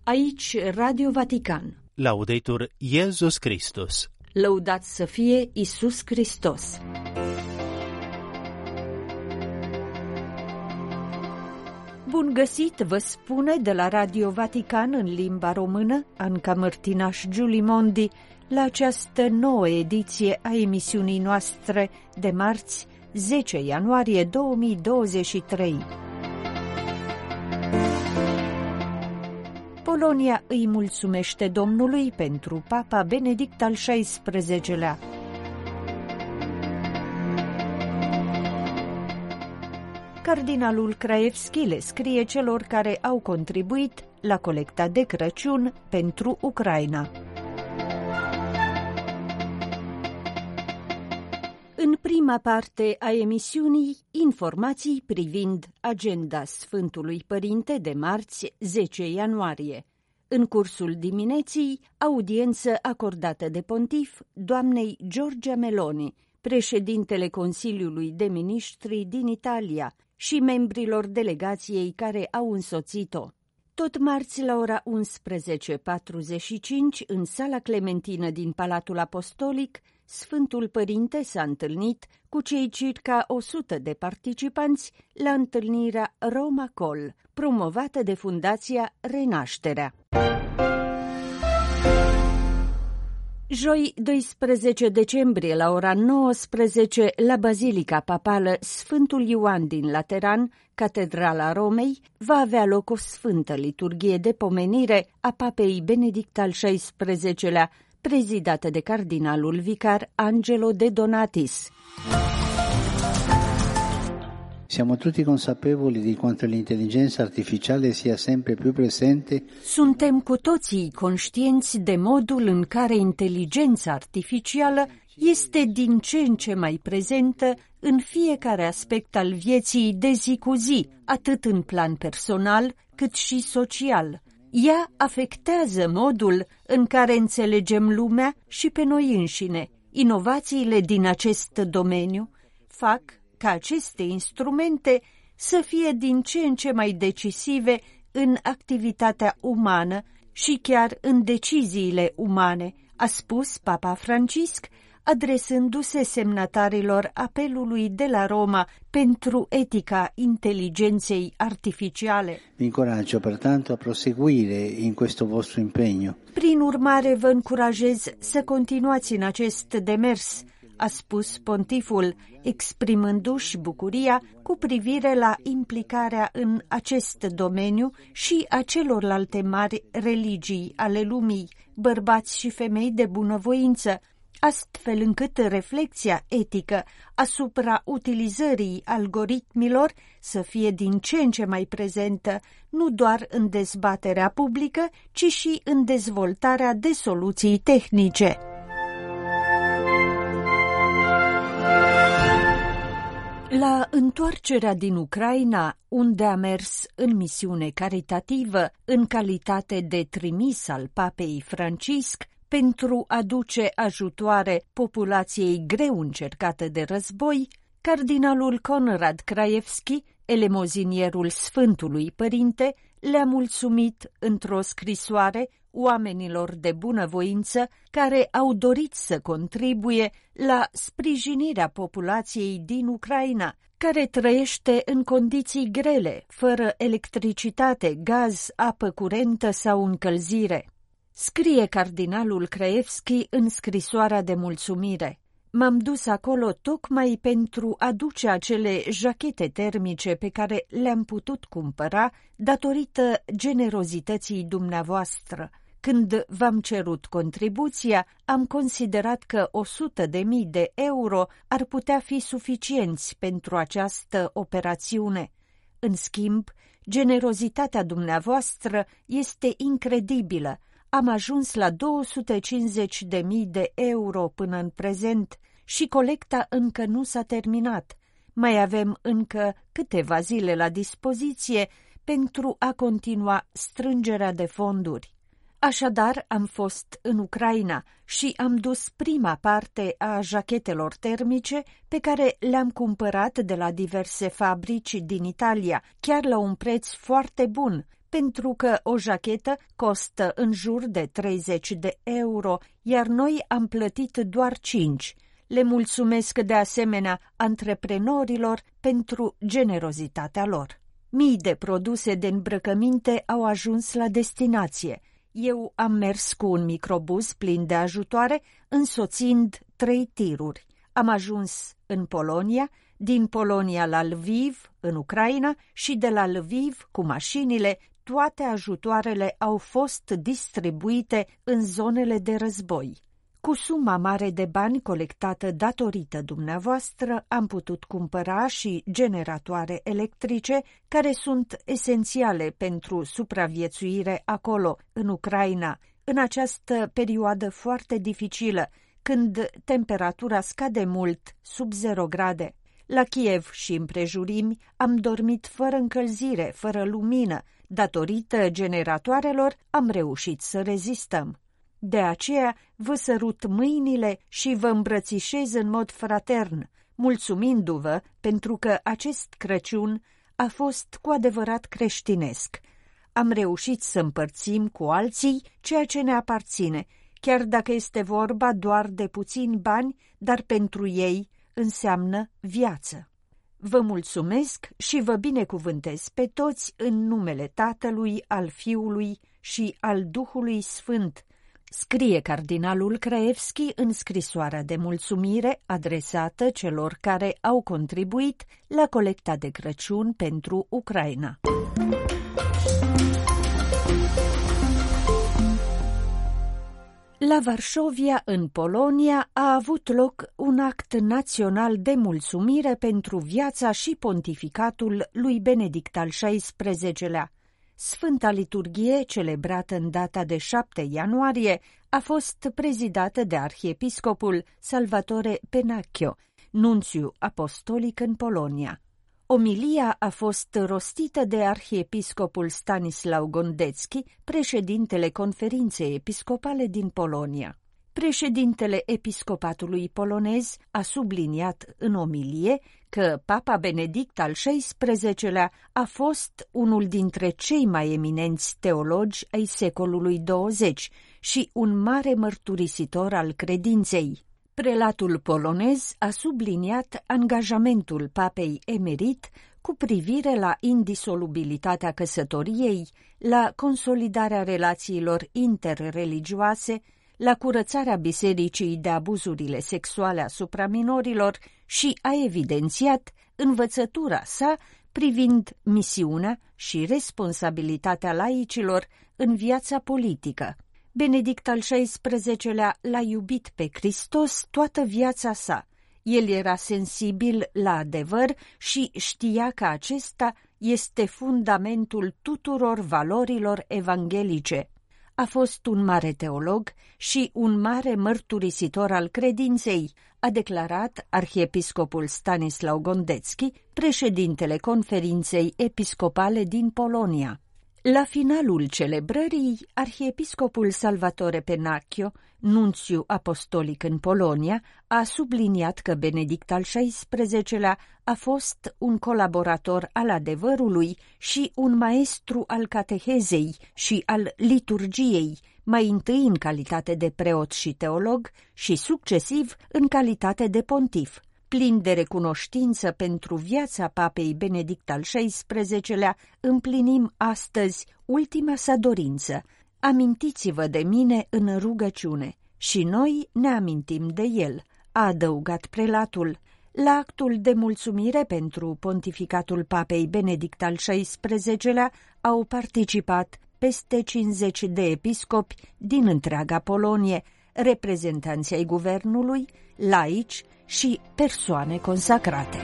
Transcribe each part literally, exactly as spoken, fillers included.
Aici Radio Vatican. Laudetur Iesus Christus. Lăudat să fie Iisus Hristos. Bun găsit, vă spune de la Radio Vatican în limba română, Anca Mărtinaș Giulimondi, la această nouă ediție a emisiunii noastre de marți, zece ianuarie două mii douăzeci și trei. Polonia îi mulțumește Domnului pentru Papa Benedict al șaisprezecelea. Cardinalul Krajewski le scrie celor care au contribuit la colecta de Crăciun pentru Ucraina. În prima parte a emisiunii, informații privind agenda Sfântului Părinte de marți, zece ianuarie. În cursul dimineții, audiență acordată de pontif doamnei Giorgia Meloni, președintele Consiliului de Ministri din Italia și membrilor delegației care au însoțit-o. Tot marți la ora unsprezece patruzeci și cinci, în sala Clementină din Palatul Apostolic, Sfântul Părinte s-a întâlnit cu cei circa o sută de participanți la întâlnirea Roma Call, promovată de Fundația Renașterea. Joi, doisprezece decembrie, la ora nouăsprezece, la Bazilica Papală Sfântul Ioan din Lateran, Catedrala Romei, va avea loc o sfântă liturghie de pomenire a Papei Benedict al șaisprezecelea, prezidată de cardinalul vicar Angelo De Donatis. Siamo tutti consapevoli di quanto l'intelligenza artificiale sia sempre più presente. Suntem cu toții conștienți de modul în care inteligența artificială este din ce în ce mai prezentă în fiecare aspect al vieții de zi cu zi, atât în plan personal cât și social. Ea afectează modul în care înțelegem lumea și pe noi înșine. Inovațiile din acest domeniu fac ca aceste instrumente să fie din ce în ce mai decisive în activitatea umană și chiar în deciziile umane, a spus Papa Francisc, adresându-se semnatarilor apelului de la Roma pentru etica inteligenței artificiale. Vi incoraggio pertanto a proseguire in questo vostro impegno. Prin urmare, vă încurajez să continuați în acest demers, a spus pontiful, exprimându-și bucuria cu privire la implicarea în acest domeniu și a celorlalte mari religii ale lumii, bărbați și femei de bunăvoință, astfel încât reflexia etică asupra utilizării algoritmilor să fie din ce în ce mai prezentă, nu doar în dezbaterea publică, ci și în dezvoltarea de soluții tehnice. La întoarcerea din Ucraina, unde a mers în misiune caritativă în calitate de trimis al Papei Francisc pentru a duce ajutoare populației greu încercată de război, cardinalul Konrad Krajewski, elemozinierul Sfântului Părinte, le-a mulțumit într-o scrisoare oamenilor de bunăvoință care au dorit să contribuie la sprijinirea populației din Ucraina, care trăiește în condiții grele, fără electricitate, gaz, apă curentă sau încălzire. Scrie cardinalul Krajewski în scrisoarea de mulțumire: M-am dus acolo tocmai pentru a duce acele jachete termice pe care le-am putut cumpăra datorită generozității dumneavoastră. Când v-am cerut contribuția, am considerat că o sută de mii de euro ar putea fi suficienți pentru această operațiune. În schimb, generozitatea dumneavoastră este incredibilă. Am ajuns la două sute cincizeci de mii de euro până în prezent și colecta încă nu s-a terminat. Mai avem încă câteva zile la dispoziție pentru a continua strângerea de fonduri. Așadar, am fost în Ucraina și am dus prima parte a jachetelor termice pe care le-am cumpărat de la diverse fabrici din Italia, chiar la un preț foarte bun, pentru că o jachetă costă în jur de treizeci de euro, iar noi am plătit doar cinci. Le mulțumesc de asemenea antreprenorilor pentru generozitatea lor. Mii de produse de îmbrăcăminte au ajuns la destinație. Eu am mers cu un microbuz plin de ajutoare, însoțind trei tiruri. Am ajuns în Polonia, din Polonia la Lviv, în Ucraina, și de la Lviv, cu mașinile, toate ajutoarele au fost distribuite în zonele de război. Cu suma mare de bani colectată datorită dumneavoastră, am putut cumpăra și generatoare electrice, care sunt esențiale pentru supraviețuire acolo, în Ucraina, în această perioadă foarte dificilă, când temperatura scade mult, sub zero grade. La Kiev și împrejurimi am dormit fără încălzire, fără lumină. Datorită generatoarelor am reușit să rezistăm. De aceea vă sărut mâinile și vă îmbrățișez în mod fratern, mulțumindu-vă pentru că acest Crăciun a fost cu adevărat creștinesc. Am reușit să împărțim cu alții ceea ce ne aparține, chiar dacă este vorba doar de puțini bani, dar pentru ei înseamnă viață. Vă mulțumesc și vă binecuvântez pe toți în numele Tatălui, al Fiului și al Duhului Sfânt, scrie cardinalul Kraevski în scrisoarea de mulțumire adresată celor care au contribuit la colecta de Crăciun pentru Ucraina. La Varșovia, în Polonia, a avut loc un act național de mulțumire pentru viața și pontificatul lui Benedict al șaisprezecelea. Sfânta liturghie, celebrată în data de șapte ianuarie, a fost prezidată de arhiepiscopul Salvatore Pennacchio, nunțiu apostolic în Polonia. Omilia a fost rostită de arhiepiscopul Stanisław Gondecki, președintele Conferinței Episcopale din Polonia. Președintele episcopatului polonez a subliniat în omilie că Papa Benedict al șaisprezecelea a fost unul dintre cei mai eminenți teologi ai secolului douăzeci și un mare mărturisitor al credinței. Prelatul polonez a subliniat angajamentul papei emerit cu privire la indisolubilitatea căsătoriei, la consolidarea relațiilor interreligioase, la curățarea bisericii de abuzurile sexuale asupra minorilor și a evidențiat învățătura sa privind misiunea și responsabilitatea laicilor în viața politică. Benedict al șaisprezecelea l-a iubit pe Hristos toată viața sa. El era sensibil la adevăr și știa că acesta este fundamentul tuturor valorilor evanghelice. A fost un mare teolog și un mare mărturisitor al credinței, a declarat arhiepiscopul Stanisław Gondecki, președintele Conferinței Episcopale din Polonia. La finalul celebrării, arhiepiscopul Salvatore Pennacchio, nunțiu apostolic în Polonia, a subliniat că Benedict al șaisprezecelea a fost un colaborator al adevărului și un maestru al catehezei și al liturgiei, mai întâi în calitate de preot și teolog și succesiv în calitate de pontif. Plin de recunoștință pentru viața papei Benedict al șaisprezecelea, împlinim astăzi ultima sa dorință. Amintiți-vă de mine în rugăciune și noi ne amintim de el, a adăugat prelatul. La actul de mulțumire pentru pontificatul papei Benedict al șaisprezecelea au participat peste cincizeci de episcopi din întreaga Polonie, reprezentanții ai guvernului, laici și persoane consacrate.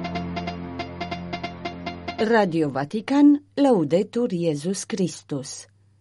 Radio Vatican, Laudetur Iesus Christus.